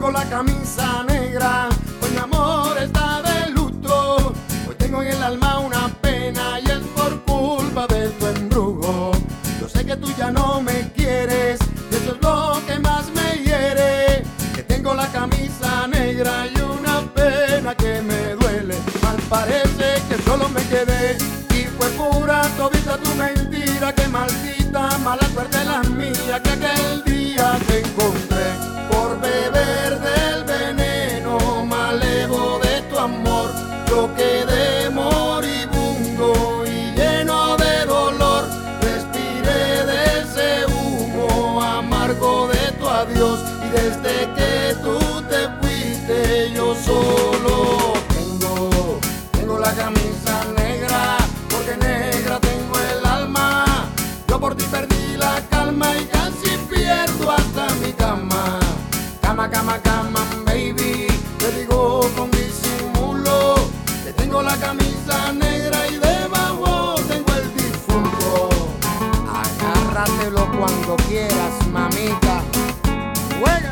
Tengo la camisa negra, pues mi amor está de luto. Hoy tengo en el alma una pena y es por culpa de tu embrujo. Yo sé que tú ya no me quieres y eso es lo que más me hiere. Que tengo la camisa negra y una pena que me duele. Mal parece que solo me quedé y fue pura todita tu mentira. Que maldita mala suerte la mía que aquel día te encontré. Por beber del veneno malevo de tu amor, yo quedé moribundo y lleno de dolor. Respiré de ese humo amargo de tu adiós y desde que tú te fuiste yo solo tengo la camisa negra, porque negra tengo el alma. Yo por ti perdí la calma y casi pierdo hasta mi cama. Cama, cama, cama, baby, te digo con disimulo que tengo la camisa negra y debajo tengo el difunto. Agárratelo cuando quieras, mamita. Juega.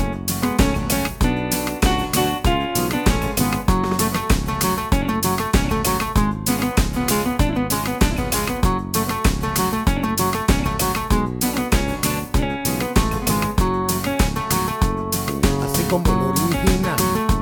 Como lo original.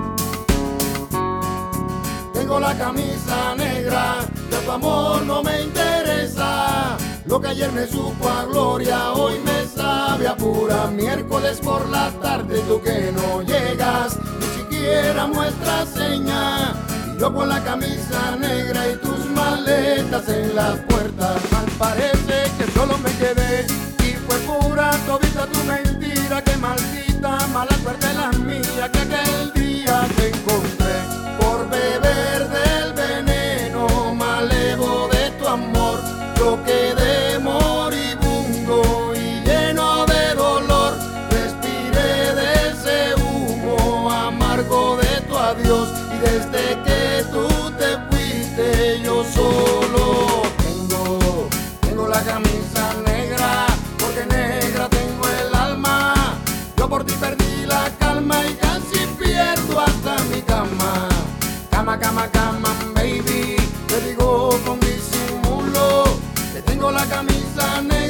Tengo la camisa negra, ya tu amor no me interesa. Lo que ayer me supo a gloria, hoy me sabe a pura. Miércoles por la tarde, tú que no llegas, ni siquiera muestras seña. Y yo con la camisa negra y tus maletas en las puertas. Mal parece que solo me quedé y fue pura todita tu mentira. Que maldita mala suerte la mía que aquel día te encontré. Por beber del veneno malevo de tu amor, yo quedé moribundo y lleno de dolor. Respiré de ese humo amargo de tu adiós y desde que tú te fuiste yo solo tengo la camisa negra, porque negra tengo el alma. Yo por ti perdí la calma y casi pierdo hasta mi cama. Cama, cama, cama, baby, te digo con disimulo que tengo la camisa negra.